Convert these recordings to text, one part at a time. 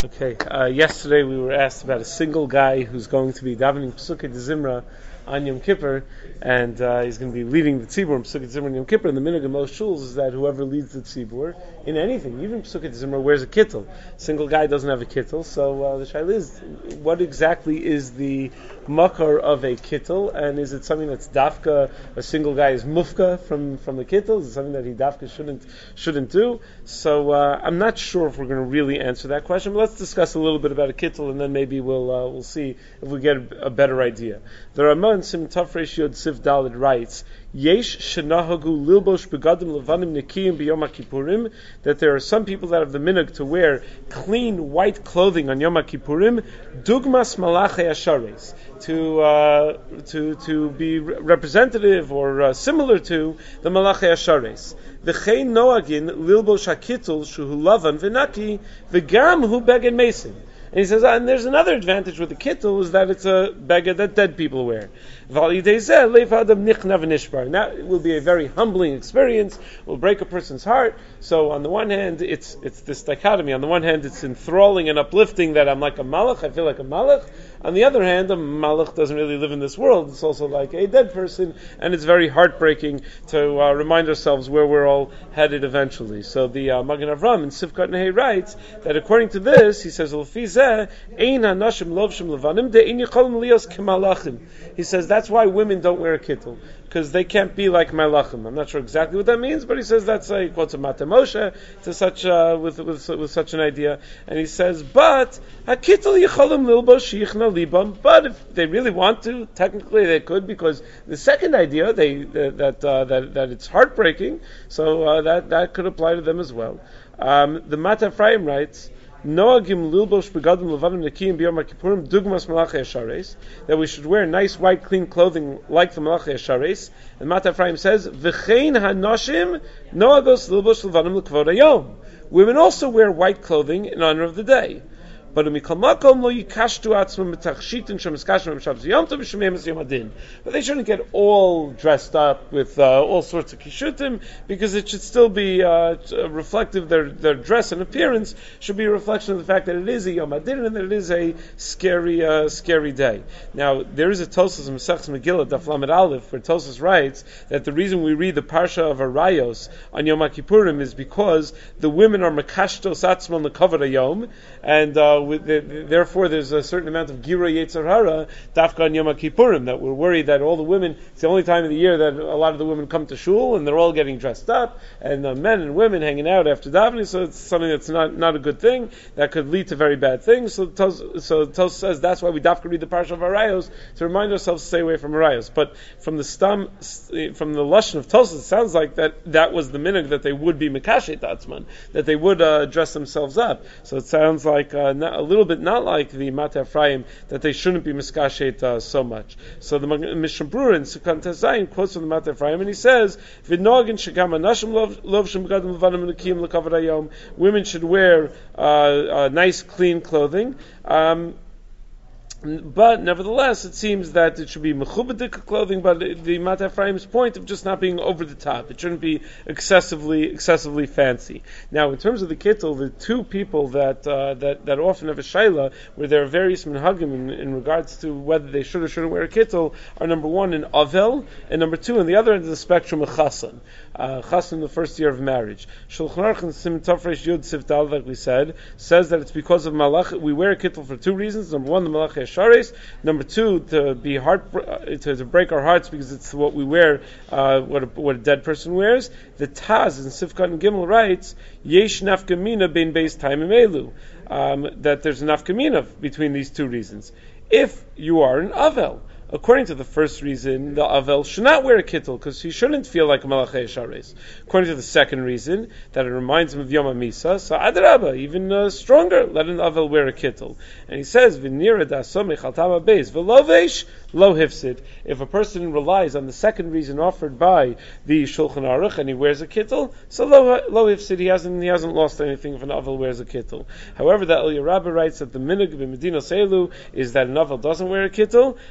Okay, yesterday we were asked about a single guy who's going to be davening Pesukei de Zimra on Yom Kippur, and he's going to be leading the tzibur in Pesukei de Zimra on Yom Kippur. And the minhag in most shuls is that whoever leads the tzibur in anything, even Pesukei de Zimra, wears a kittel. Single guy doesn't have a kittel, so the shaila is, what exactly is the makar of a kittel, and is it something that's dafka, a single guy is mufka from the kittel? Is it something that he dafka shouldn't do? So I'm not sure if we're going to really answer that question, but let's discuss a little bit about a kittel, and then maybe we'll see if we get a better idea. The Ramah in Sim Tafresh Yod Sif Daled writes, Yesh shenahagu lilbosh begadim levanim nekiyim b'Yom Kippurim, that there are some people that have the minhag to wear clean white clothing on Yom Kippurim, dugmas malachei ashares, to be representative or similar to the malachei ashares. V'chein noagin lilbosh hakittul shuhu lavan v'naki v'gam hu beged mason. And he says, and there's another advantage with the kittel, is that it's a beged that dead people wear. And that will be a very humbling experience, will break a person's heart. So on the one hand, it's this dichotomy. On the one hand, it's enthralling and uplifting that I'm like a malach, I feel like a malach. On the other hand, a malach doesn't really live in this world. It's also like a dead person, and it's very heartbreaking to remind ourselves where we're all headed eventually. So the Magen Avram in Sivkat Nehei writes that according to this, he says, he says that's why women don't wear a kittel, because they can't be like malachim. I'm not sure exactly what that means, but he says that's he quotes a Mata Moshe to such with such an idea, and he says, but hakittel yicholim lilbosh yichna libam. But if they really want to, technically they could, because the second idea that it's heartbreaking, so that could apply to them as well. The Mata Ephraim writes, Noagim lilbosh begadim levanim nekiyim b'Yom Kippurim dugmas malachei ashares, that we should wear nice white clean clothing like the malachei ashares. And Mata Ephraim says, v'chein hanoshim noagos lilbosh levanim l'kvod hayom. Women also wear white clothing in honor of the day. But they shouldn't get all dressed up with all sorts of kishutim, because it should still be reflective. Their dress and appearance should be a reflection of the fact that it is a Yom Adin and that it is a scary day. Now there is a Tosas in Masechus Megillah Daf Lamed Aleph where Tosas writes that the reason we read the Parsha of Arayos on Yom Kippurim is because the women are makashtos atzmon l'kavod hayom, and therefore there's a certain amount of gira yetzer hara dafka on Yom Kippurim, that we're worried that all the women, it's the only time of the year that a lot of the women come to shul and they're all getting dressed up, and men and women hanging out after davening, so it's something that's not a good thing, that could lead to very bad things. So Tos says that's why we dafka read the Parsha of Arayos, to remind ourselves to stay away from Arayos. But from the lashon of Tos, it sounds like that was the minhag, that they would be mekashet atzman, that they would dress themselves up. So it sounds like a little bit not like the Mata Ephraim, that they shouldn't be miskashet so much. So the Mishnah Berurah in Sukkot Zayin quotes from the Mata Ephraim, and he says, "V'nogin shegam anashim lovshim begadim levanim nekiyim l'kavod hayom." Women should wear nice, clean clothing. But nevertheless, it seems that it should be mechubadik clothing. But the Mata Ephraim's point of just not being over the top, it shouldn't be excessively fancy. Now, in terms of the kittel, the two people that often have a shaila where there are various minhagim in regards to whether they should or shouldn't wear a kittel are, number one, an avel, and number two, on the other end of the spectrum, a chasan. Chasan, the first year of marriage. Shulchan Aruch in Sim Tafresh Yud Sif Dal, like we said, says that it's because of malach. We wear a kittel for two reasons. Number one, the malachei ashares. Number two, to be to break our hearts, because it's what we wear, what a dead person wears. The Taz in Sifkat and Gimel writes, Yesh nafkamina bein beis taimim elu, that there's a nafkamina between these two reasons. If you are an avel, according to the first reason, the avel should not wear a kittel because he shouldn't feel like a malachei ashares. According to the second reason, that it reminds him of Yom HaMisa, so adrabah, even stronger, let an avel wear a kittel. And he says, "V'nira dasomech al tama beis v'lovesh lo hifsid." If a person relies on the second reason offered by the Shulchan Aruch and he wears a kittel, so lo hifsid, he hasn't lost anything if an avel wears a kittel. However, the Eliyah Rabbah writes that the minhag b'Medina Seilu is that an avel doesn't wear a kittel, and he says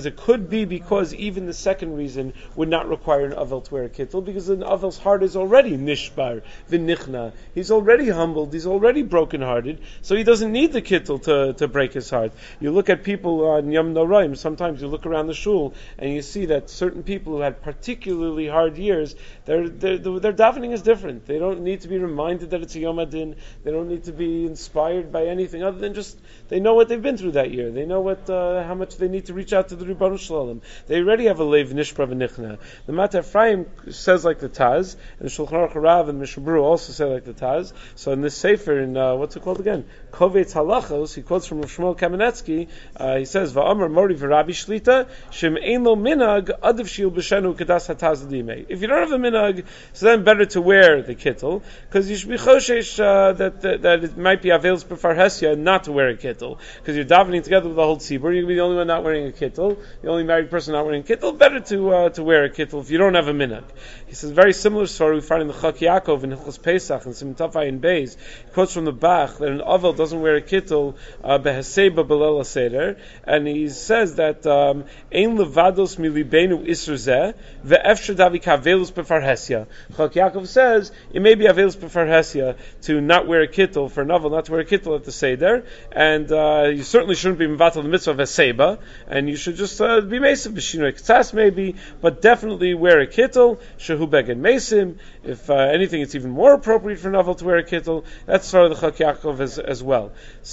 it could be because even the second reason would not require an avel to wear a kittel, because an avel's heart is already nishbar, v'nichna. He's already humbled, he's already brokenhearted, so he doesn't need the kittel to break his heart. You look at people on Yom Noraim, sometimes you look around the shul, and you see that certain people who had particularly hard years, their davening is different. They don't need to be reminded that it's a Yom Adin, they don't need to be inspired by anything other than just, they know what they've been through that year. They know how much they need to reach out to the Ribbon Shalom. They already have a leiv nishbra v'nichna. The Mata Ephraim says like the Taz, and the Shulchan Aruch Rav and Mishnah Berurah also say like the Taz. So in this sefer, in what's it called again? Kovetz Halachos, he quotes from Rav Shmuel Kamenetsky. He says, "Va'amar Mori v'Rabbi Shlita shem ein lo minag adav shil b'shenu kedas hataz l'imei." If you don't have a minag, so then better to wear the kittel, because you should be choshesh that it might be avels b'far hesya not to wear a kittel, because you're davening together with the whole tzibur. You're going to be the only one not wearing a kittel, the only married person not wearing a kittel. Better to wear a kittel if you don't have a minhag. He says very similar story we find in the Chak Yaakov in Hilchos Pesach and Sim Tafai and Beis. He quotes from the Bach that an avel doesn't wear a kittel behaseba belela seder, and he says that ein levados milibenu isur zeh ve'efshar davi kavelus befar hesya. Chak Yaakov says it may be avelus befar hesya to not wear a kittel, for an avel not to wear a kittel at the seder, and you certainly shouldn't be mevatel the mitzvah of haseba, and you should just be mesim b'shinoi k'tzas maybe, but definitely wear a kittel shehu beged mesim. If anything, it's even more appropriate for an avel to wear a kittel. That's sort of the Chak Yaakov as well.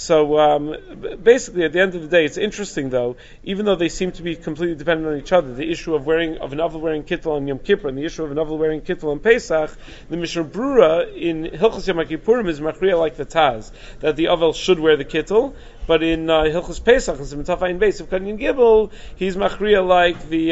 So basically, at the end of the day, it's interesting though, even though they seem to be completely dependent on each other, the issue of an avel wearing kittel on Yom Kippur and the issue of an avel wearing kittel on Pesach, the Mishnah Berurah in Hilchos Yom Kippurim is machriya like the Taz, that the avel should wear the kittel, but in Hilchos Pesach and Simon Tafai and Beis of Kanyan Gibel, he's machriya like the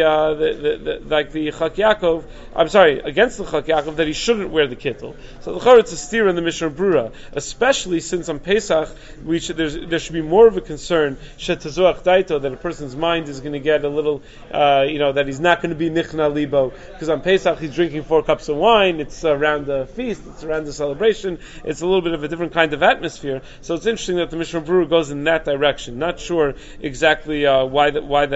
Chak Yaakov. I'm sorry, against the Chak Yaakov that he shouldn't wear the kittel. So the Chor, it's a steer in the Mishnah Berurah, especially since on Pesach there should be more of a concern shetazuach daito, that a person's mind is going to get a little that he's not going to be nichna libo, because on Pesach he's drinking 4 cups of wine. It's around the feast, it's around the celebration. It's a little bit of a different kind of atmosphere. So it's interesting that the Mishnah Berurah goes in that direction. Not sure exactly why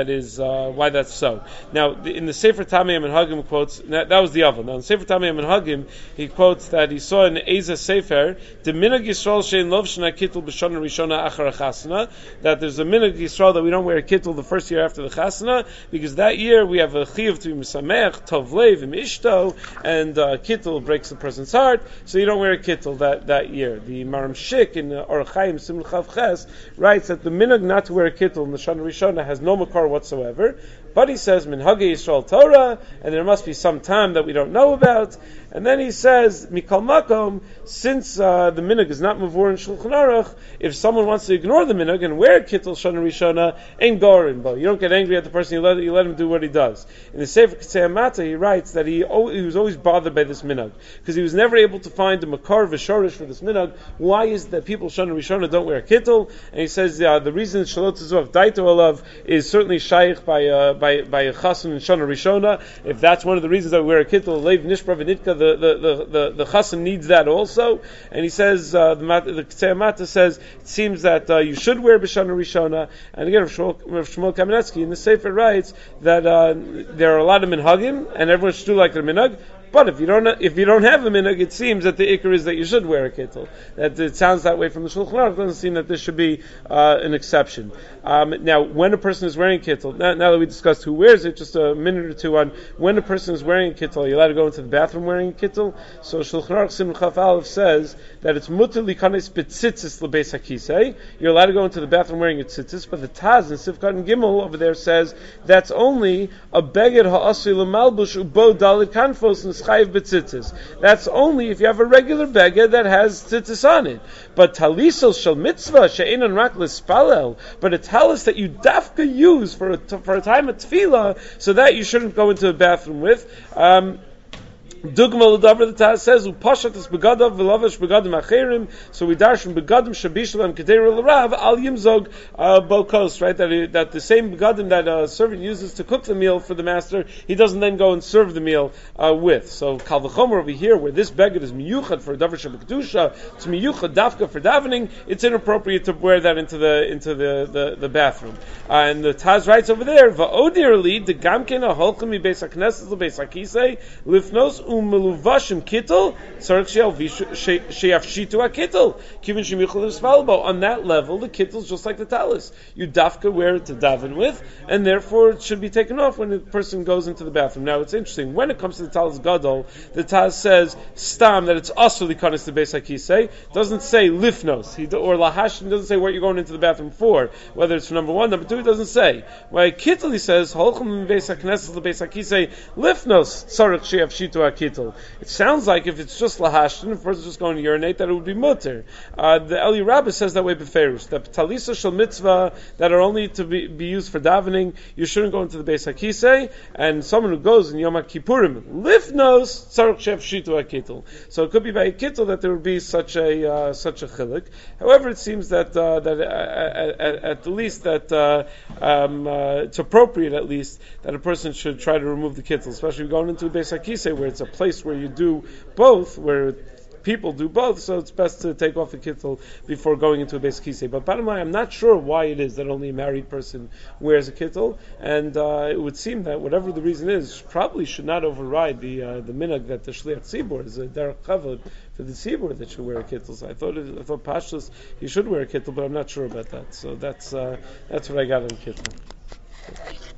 that's so. Now in the Sefer Tamei and Hagim quotes that was the Avel. Now in Sefer Tamei and Hagim he quotes that he saw in Eza Sefer the minhag Yisrael shein lov shna kittel b'shana rishona achar chasana, that there's a minhag Yisrael that we don't wear a kittel the first year after the chasana, because that year we have a chiyuv to be mesamech tov leiv imishto, and kittel breaks the person's heart, so you don't wear a kittel that year. The Maram Shik in Orach Chaim Simon Chav Ches writes that the minhag not to wear a kittel in the Shana Rishona has no makar whatsoever, but he says minhagei Yisrael Torah, and there must be some time that we don't know about. And then he says mikal makom, since the minhag is not mavur in Shulchan Aruch, if someone wants to ignore the minhag and wear kittel Shana Rishona, ain't gorin bo. You don't get angry at the person. You let him do what he does. In the Sefer Ketzei Mata, he writes that he was always bothered by this minhag because he was never able to find a makar v'shorish for this minhag. Why is it that people Shana Rishona don't wear kittel? And he says the reason Shalot Zuach Daito Alav is certainly shaykh by a chasen in Shana Rishona. If that's one of the reasons that we wear a kittel, leiv nishbra v'nitka, the chasen needs that also. And he says the Ketzei Mata says it seems that you should wear b'Shana Rishona. And again, Rav Shmuel Kamenetsky in the Sefer writes that there are a lot of minhagim and everyone should do like their minhag. But if you don't have a minhag, it seems that the ikar is that you should wear a kittel. That it sounds that way from the Shulchan Aruch. It doesn't seem that this should be an exception. Now, when a person is wearing kittel, now that we discussed who wears it, just a minute or two on when a person is wearing a kittel, are you allowed to go into the bathroom wearing a kittel? So Shulchan Aruch Simon Chaf Aleph says that it's mutar likanes betzitzis lebeis hakisei. You're allowed to go into the bathroom wearing a tzitzis, but the Taz in Sifkat and Gimel over there says that's only a beged ha'asui l'malbush ubo dalit kanfos and chayiv b'tzitzis. That's only if you have a regular beged that has tzitzis on it. But talisol shel mitzvah she'enon rak l'spalel, but a talis that you dafka use for a time of tefillah, so that you shouldn't go into the bathroom with. Dugma l'davar the Taz says upashat es begadav v'lavash begadim acherim. So we dash from begadim shabishalam kedera l'rav al yimzog bokos. Right, that the same begadim that a servant uses to cook the meal for the master, he doesn't then go and serve the meal with. So kal v'chomer over here, where this begad is miyuchad for davar shabikdusha, it's miyuchad dafka for davening. It's inappropriate to wear that into the bathroom. And the Taz writes over there va'odirli the gamken aholchem mi beis haknesses lebeis hakisei lifnos umeluvashim kittel tzarich sheyafshitu hakittel kivin shemichol l'svalbo. On that level, the kittel is just like the talis. You dafka wear it to daven with, and therefore it should be taken off when the person goes into the bathroom. Now it's interesting, when it comes to the talis gadol, the Taz says stam that it's asur likanis to beis hakisei. Doesn't say lifnos or lahashim. Doesn't say what you're going into the bathroom for, whether it's for number one, number two. It doesn't say. Why kittel he says holchem beis haknesses lebeis hakisei lifnos tzarich sheyafshitu hakittel. It sounds like if it's just lahashtin, if a person's just going to urinate, that it would be mutter. The Eli Rabbah says that way beferish. That talisa shel mitzvah that are only to be used for davening, you shouldn't go into the beis hakisei. And someone who goes in Yom Kippurim lifnos tzarich sheyafshitu hakittel. So it could be by a kittel that there would be such a chiluk. However, it seems that at the least that it's appropriate at least that a person should try to remove the kittel, especially going into a beis hakisei where it's a place where you do both, where people do both, so it's best to take off the kittel before going into a beis hakisei. But bottom line, I'm not sure why it is that only a married person wears a kittel, and it would seem that whatever the reason is, probably should not override the minhag that the shliach tzibur is a derech kavod for the tzibur that should wear a kittel. So I thought pashtus he should wear a kittel, but I'm not sure about that. So that's what I got on kittel.